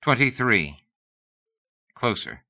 23. Closer.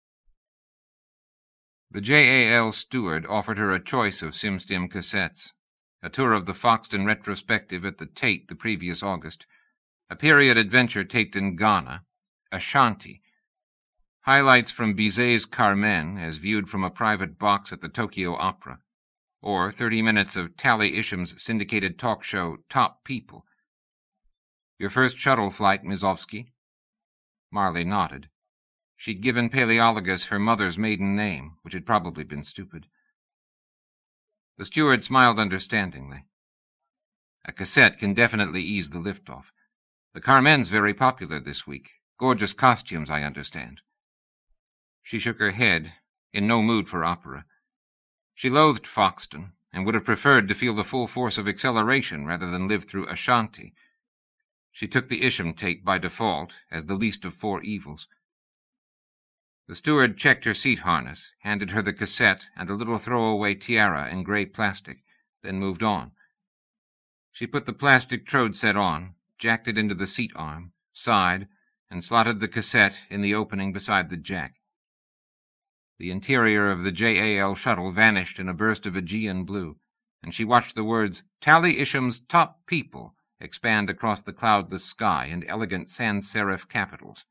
The JAL steward offered her a choice of SimStim cassettes: a tour of the Foxton retrospective at the Tate the previous August, a period adventure taped in Ghana, Ashanti, highlights from Bizet's Carmen as viewed from a private box at the Tokyo Opera, or 30 minutes of Tally Isham's syndicated talk show Top People. Your first shuttle flight, Mizovsky? Marley nodded. She'd given Paleologus her mother's maiden name, which had probably been stupid. The steward smiled understandingly. A cassette can definitely ease the liftoff. The Carmen's very popular this week. Gorgeous costumes, I understand. She shook her head, in no mood for opera. She loathed Foxton, and would have preferred to feel the full force of acceleration rather than live through Ashanti. She took the Isham tape by default, as the least of 4 evils. The steward checked her seat harness, handed her the cassette and a little throwaway tiara in gray plastic, then moved on. She put the plastic Trode set on, jacked it into the seat arm, sighed, and slotted the cassette in the opening beside the jack. The interior of the JAL shuttle vanished in a burst of Aegean blue, and she watched the words Tally Isham's Top People expand across the cloudless sky in elegant sans-serif capitals.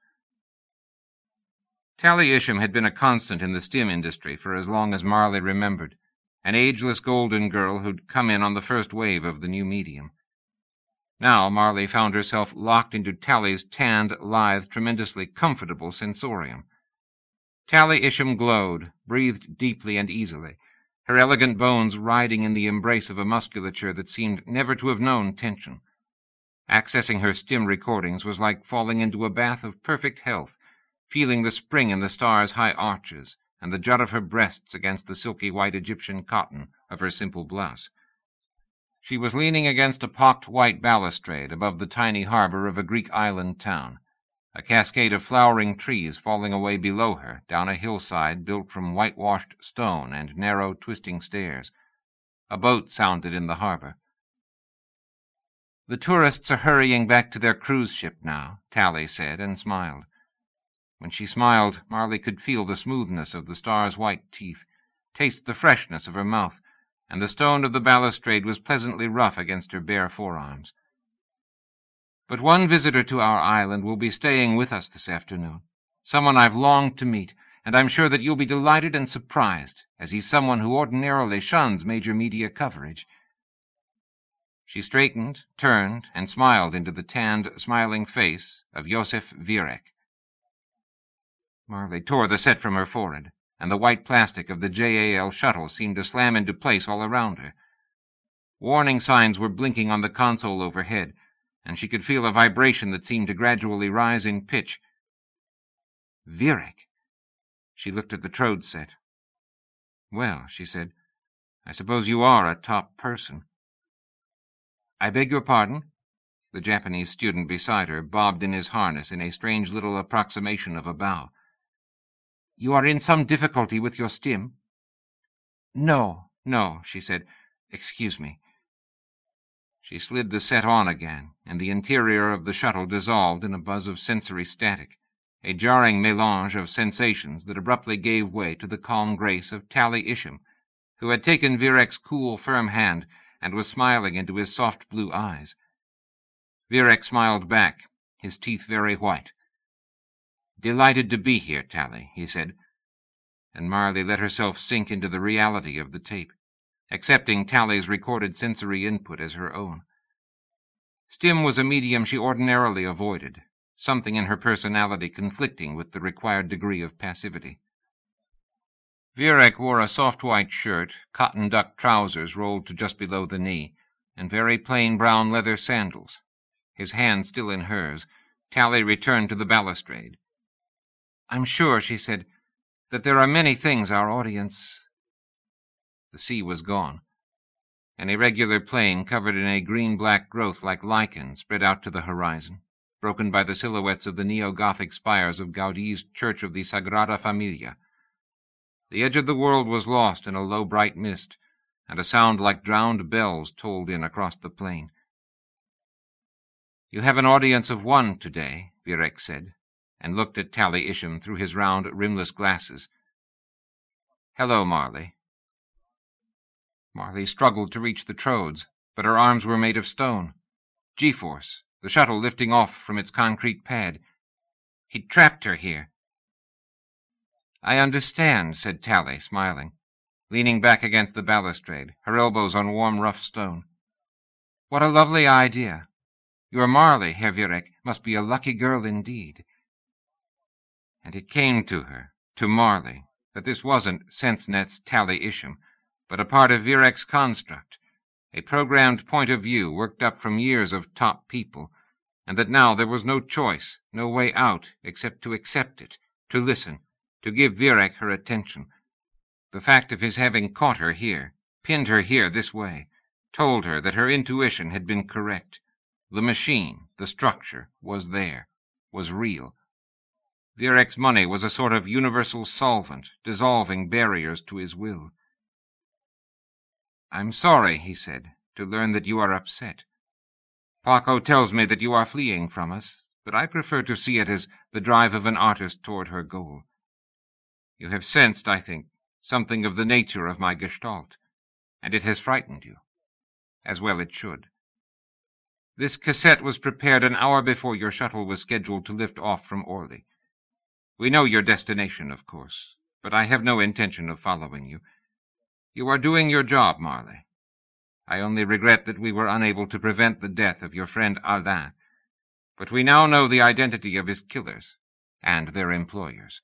Tally Isham had been a constant in the STIM industry for as long as Marley remembered, an ageless golden girl who'd come in on the first wave of the new medium. Now Marley found herself locked into Tally's tanned, lithe, tremendously comfortable sensorium. Tally Isham glowed, breathed deeply and easily, her elegant bones riding in the embrace of a musculature that seemed never to have known tension. Accessing her STIM recordings was like falling into a bath of perfect health, feeling the spring in the star's high arches and the jut of her breasts against the silky white Egyptian cotton of her simple blouse. She was leaning against a pocked white balustrade above the tiny harbor of a Greek island town, a cascade of flowering trees falling away below her down a hillside built from whitewashed stone and narrow, twisting stairs. A boat sounded in the harbor. The tourists are hurrying back to their cruise ship now, Tally said, and smiled. When she smiled, Marley could feel the smoothness of the star's white teeth, taste the freshness of her mouth, and the stone of the balustrade was pleasantly rough against her bare forearms. But one visitor to our island will be staying with us this afternoon, someone I've longed to meet, and I'm sure that you'll be delighted and surprised, as he's someone who ordinarily shuns major media coverage. She straightened, turned, and smiled into the tanned, smiling face of Josef Virek. Marley tore the set from her forehead, and the white plastic of the JAL shuttle seemed to slam into place all around her. Warning signs were blinking on the console overhead, and she could feel a vibration that seemed to gradually rise in pitch. Virek! She looked at the Trode set. Well, she said, I suppose you are a top person. I beg your pardon? The Japanese student beside her bobbed in his harness in a strange little approximation of a bow. You are in some difficulty with your STIM? No, she said. Excuse me. She slid the set on again, and the interior of the shuttle dissolved in a buzz of sensory static, a jarring mélange of sensations that abruptly gave way to the calm grace of Tally Isham, who had taken Virek's cool, firm hand and was smiling into his soft blue eyes. Virek smiled back, his teeth very white. Delighted to be here, Tally, he said, and Marley let herself sink into the reality of the tape, accepting Tally's recorded sensory input as her own. STIM was a medium she ordinarily avoided, something in her personality conflicting with the required degree of passivity. Virek wore a soft white shirt, cotton duck trousers rolled to just below the knee, and very plain brown leather sandals. His hand still in hers, Tally returned to the balustrade. I'm sure, she said, that there are many things our audience... The sea was gone. An irregular plain covered in a green-black growth like lichen spread out to the horizon, broken by the silhouettes of the neo-Gothic spires of Gaudi's Church of the Sagrada Familia. The edge of the world was lost in a low, bright mist, and a sound like drowned bells tolled in across the plain. You have an audience of 1 today, Virek said, and looked at Tally Isham through his round, rimless glasses. "Hello, Marley." Marley struggled to reach the Troads, but her arms were made of stone. G-force, the shuttle lifting off from its concrete pad. He'd trapped her here. "I understand," said Tally, smiling, leaning back against the balustrade, her elbows on warm, rough stone. "What a lovely idea. Your Marley, Herr Virek, must be a lucky girl indeed." And it came to her, to Marley, that this wasn't SenseNet's Tally Isham, but a part of Virek's construct, a programmed point of view worked up from years of top people, and that now there was no choice, no way out, except to accept it, to listen, to give Virek her attention. The fact of his having caught her here, pinned her here this way, told her that her intuition had been correct. The machine, the structure, was there, was real. Virek's money was a sort of universal solvent, dissolving barriers to his will. "I'm sorry," he said, "to learn that you are upset. Paco tells me that you are fleeing from us, but I prefer to see it as the drive of an artist toward her goal. You have sensed, I think, something of the nature of my gestalt, and it has frightened you. As well it should. This cassette was prepared an hour before your shuttle was scheduled to lift off from Orly. We know your destination, of course, but I have no intention of following you. You are doing your job, Marley. I only regret that we were unable to prevent the death of your friend Alain, but we now know the identity of his killers and their employers."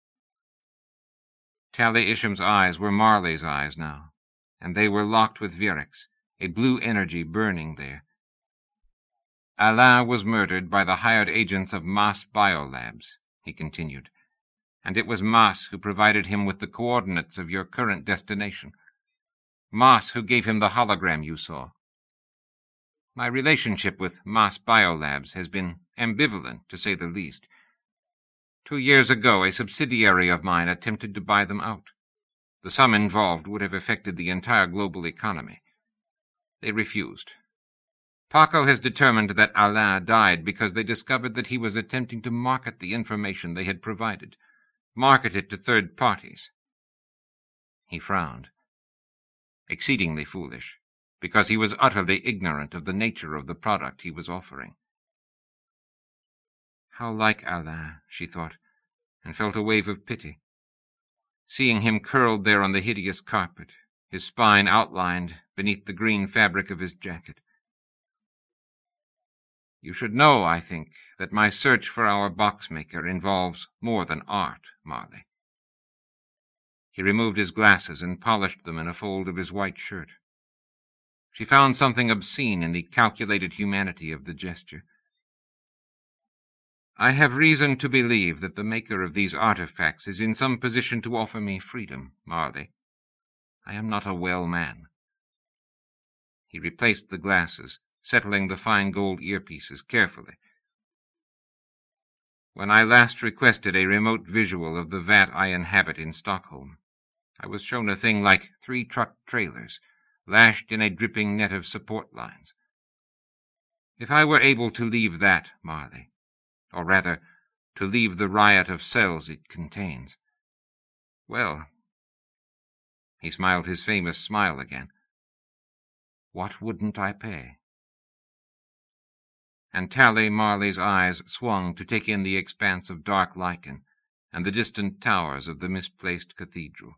Tally Isham's eyes were Marley's eyes now, and they were locked with Virek's, a blue energy burning there. "Alain was murdered by the hired agents of Maas Biolabs," he continued, "and it was Maas who provided him with the coordinates of your current destination. Maas who gave him the hologram you saw. My relationship with Maas Biolabs has been ambivalent, to say the least. 2 years ago, a subsidiary of mine attempted to buy them out. The sum involved would have affected the entire global economy. They refused. Paco has determined that Alain died because they discovered that he was attempting to market the information they had provided, market it to third parties." He frowned. Exceedingly foolish, because he was utterly ignorant of the nature of the product he was offering. How like Alain, she thought, and felt a wave of pity. Seeing him curled there on the hideous carpet, his spine outlined beneath the green fabric of his jacket. "You should know, I think, that my search for our boxmaker involves more than art, Marley." He removed his glasses and polished them in a fold of his white shirt. She found something obscene in the calculated humanity of the gesture. "I have reason to believe that the maker of these artifacts is in some position to offer me freedom, Marley. I am not a well man." He replaced the glasses, settling the fine gold earpieces carefully. "When I last requested a remote visual of the vat I inhabit in Stockholm, I was shown a thing like 3 truck trailers, lashed in a dripping net of support lines. If I were able to leave that, Marley, or rather, to leave the riot of cells it contains, well," he smiled his famous smile again, "what wouldn't I pay?" And Tally Marley's eyes swung to take in the expanse of dark lichen and the distant towers of the misplaced cathedral.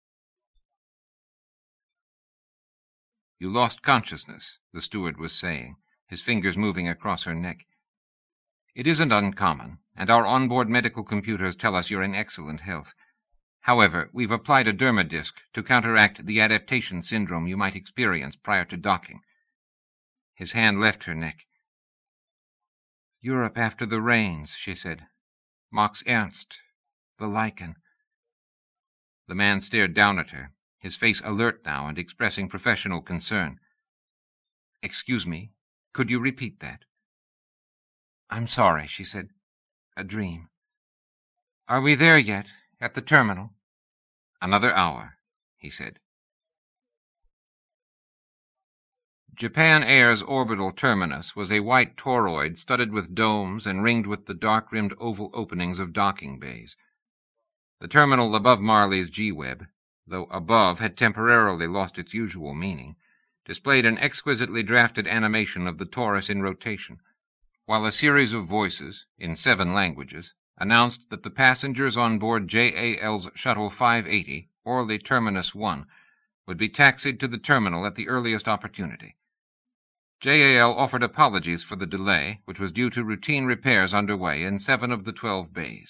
"You lost consciousness," the steward was saying, his fingers moving across her neck. "It isn't uncommon, and our onboard medical computers tell us you're in excellent health. However, we've applied a dermodisc to counteract the adaptation syndrome you might experience prior to docking." His hand left her neck. "Europe after the rains," she said. "Max Ernst. The lichen." The man stared down at her, his face alert now and expressing professional concern. "Excuse me, could you repeat that?" "I'm sorry," she said. "A dream. Are we there yet, at the terminal?" "Another hour," he said. Japan Air's orbital terminus was a white toroid studded with domes and ringed with the dark-rimmed oval openings of docking bays. The terminal above Marley's G-Web, though above had temporarily lost its usual meaning, displayed an exquisitely drafted animation of the torus in rotation, while a series of voices, in 7 languages, announced that the passengers on board JAL's Shuttle 580, Orly Terminus 1, would be taxied to the terminal at the earliest opportunity. JAL offered apologies for the delay, which was due to routine repairs underway in 7 of the 12 bays.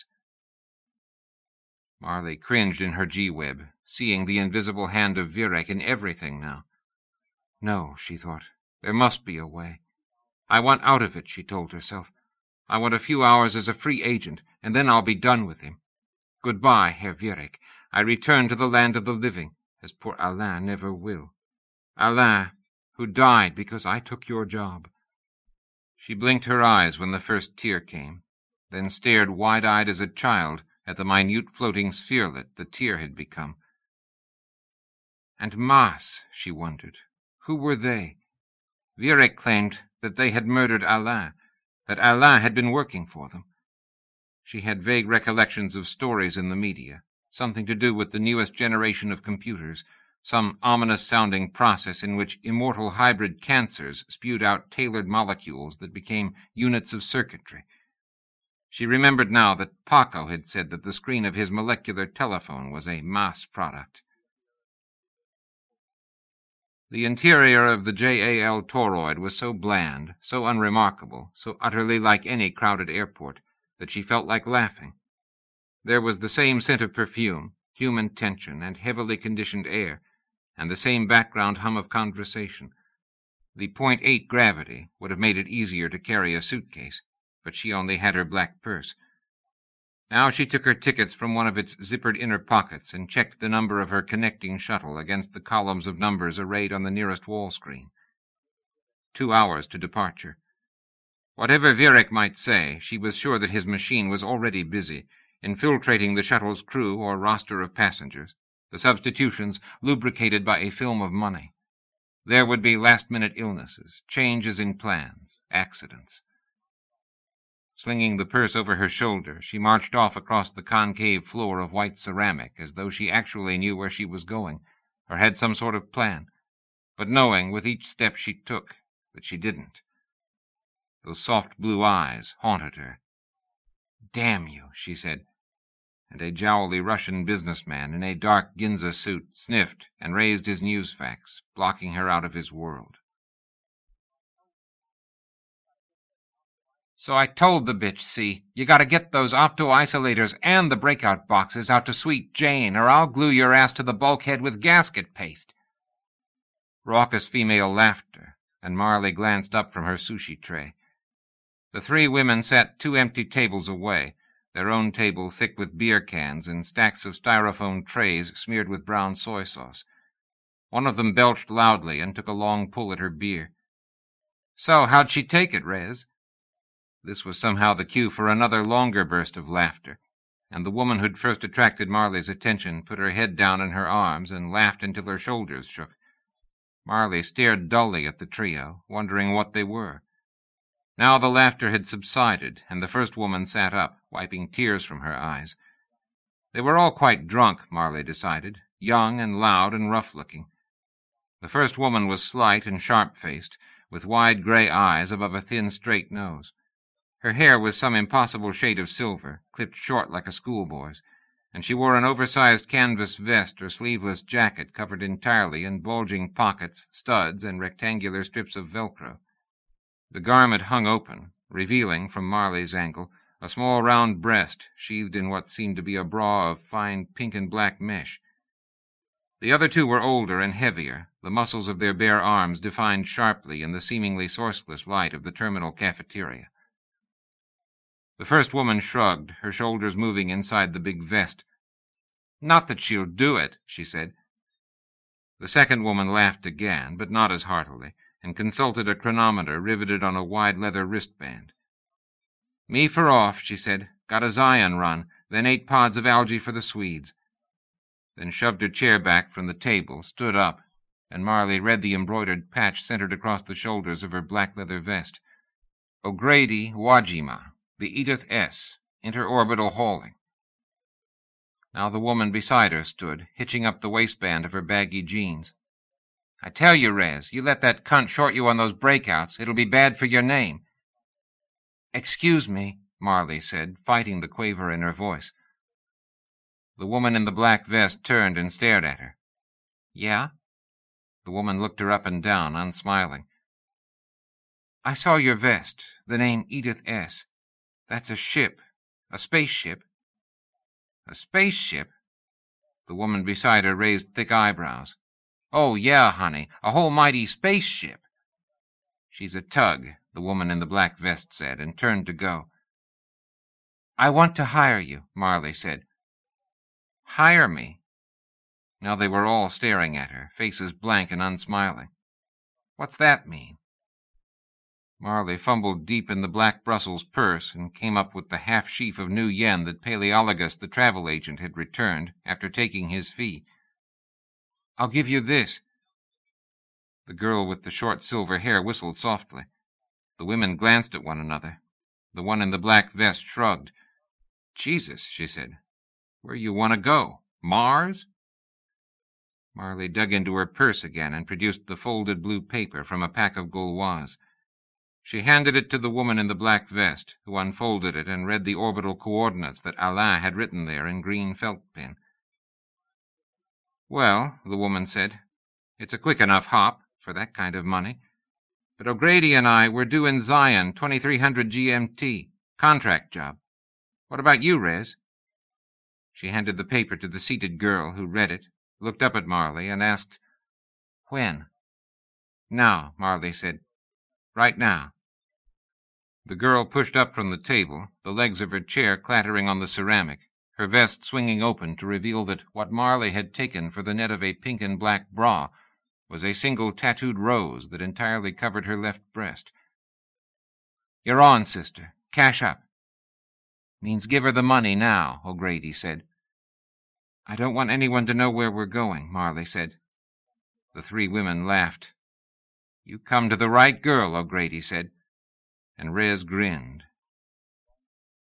Marley cringed in her G-Web, seeing the invisible hand of Virek in everything now. No, she thought, there must be a way. I want out of it, she told herself. I want a few hours as a free agent, and then I'll be done with him. Goodbye, Herr Virek. I return to the land of the living, as poor Alain never will. Alain, who died because I took your job. She blinked her eyes when the first tear came, then stared wide-eyed as a child at the minute floating spherelet the tear had become. And Maas, she wondered. Who were they? Virek claimed that they had murdered Alain, that Alain had been working for them. She had vague recollections of stories in the media, something to do with the newest generation of computers, some ominous-sounding process in which immortal hybrid cancers spewed out tailored molecules that became units of circuitry. She remembered now that Paco had said that the screen of his molecular telephone was a Maas product. The interior of the JAL toroid was so bland, so unremarkable, so utterly like any crowded airport, that she felt like laughing. There was the same scent of perfume, human tension, and heavily conditioned air, and the same background hum of conversation. The .8 gravity would have made it easier to carry a suitcase, but she only had her black purse. Now she took her tickets from one of its zippered inner pockets and checked the number of her connecting shuttle against the columns of numbers arrayed on the nearest wall screen. 2 hours to departure. Whatever Virek might say, she was sure that his machine was already busy, infiltrating the shuttle's crew or roster of passengers, the substitutions lubricated by a film of money. There would be last-minute illnesses, changes in plans, accidents. Slinging the purse over her shoulder, she marched off across the concave floor of white ceramic as though she actually knew where she was going, or had some sort of plan, but knowing with each step she took that she didn't. Those soft blue eyes haunted her. "Damn you," she said, and a jowly Russian businessman in a dark Ginza suit sniffed and raised his newsfax, blocking her out of his world. "So I told the bitch, see, you gotta get those opto-isolators and the breakout boxes out to Sweet Jane, or I'll glue your ass to the bulkhead with gasket paste." Raucous female laughter, and Marley glanced up from her sushi tray. The 3 women sat 2 empty tables away, their own table thick with beer cans and stacks of styrofoam trays smeared with brown soy sauce. One of them belched loudly and took a long pull at her beer. "So, how'd she take it, Rez?" This was somehow the cue for another longer burst of laughter, and the woman who'd first attracted Marley's attention put her head down in her arms and laughed until her shoulders shook. Marley stared dully at the trio, wondering what they were. Now the laughter had subsided, and the first woman sat up, wiping tears from her eyes. They were all quite drunk, Marley decided, young and loud and rough-looking. The first woman was slight and sharp-faced, with wide gray eyes above a thin, straight nose. Her hair was some impossible shade of silver, clipped short like a schoolboy's, and she wore an oversized canvas vest or sleeveless jacket covered entirely in bulging pockets, studs, and rectangular strips of Velcro. The garment hung open, revealing, from Marley's angle, a small round breast sheathed in what seemed to be a bra of fine pink and black mesh. The other 2 were older and heavier, the muscles of their bare arms defined sharply in the seemingly sourceless light of the terminal cafeteria. The first woman shrugged, her shoulders moving inside the big vest. "Not that she'll do it," she said. The second woman laughed again, but not as heartily, and consulted a chronometer riveted on a wide leather wristband. "Me for off," she said. "Got a Zion run, then 8 pods of algae for the Swedes." Then shoved her chair back from the table, stood up, and Marley read the embroidered patch centered across the shoulders of her black leather vest. O'Grady Wajima, the Edith S., interorbital hauling. Now the woman beside her stood, hitching up the waistband of her baggy jeans. I tell you, Rez, you let that cunt short you on those breakouts, it'll be bad for your name. Excuse me, Marley said, fighting the quaver in her voice. The woman in the black vest turned and stared at her. Yeah? The woman looked her up and down, unsmiling. I saw your vest, the name Edith S. That's a ship, a spaceship. A spaceship? The woman beside her raised thick eyebrows. Oh, yeah, honey, a whole mighty spaceship. She's a tug, the woman in the black vest said, and turned to go. I want to hire you, Marley said. Hire me? Now they were all staring at her, faces blank and unsmiling. What's that mean? Marley fumbled deep in the black Brussels purse and came up with the half-sheaf of new yen that Paleologus, the travel agent, had returned after taking his fee. I'll give you this. The girl with the short silver hair whistled softly. The women glanced at one another. The one in the black vest shrugged. Jesus, she said. Where you want to go? Mars? Marley dug into her purse again and produced the folded blue paper from a pack of Gauloises. She handed it to the woman in the black vest, who unfolded it and read the orbital coordinates that Alain had written there in green felt pen. Well, the woman said, it's a quick enough hop for that kind of money. But O'Grady and I were due in Zion, 2300 GMT. Contract job. What about you, Rez? She handed the paper to the seated girl, who read it, looked up at Marley, and asked, When? Now, Marley said. Right now. The girl pushed up from the table, the legs of her chair clattering on the ceramic, her vest swinging open to reveal that what Marley had taken for the net of a pink and black bra was a single tattooed rose that entirely covered her left breast. You're on, sister. Cash up. Means give her the money now, O'Grady said. I don't want anyone to know where we're going, Marley said. The three women laughed. You come to the right girl, O'Grady said, and Rez grinned.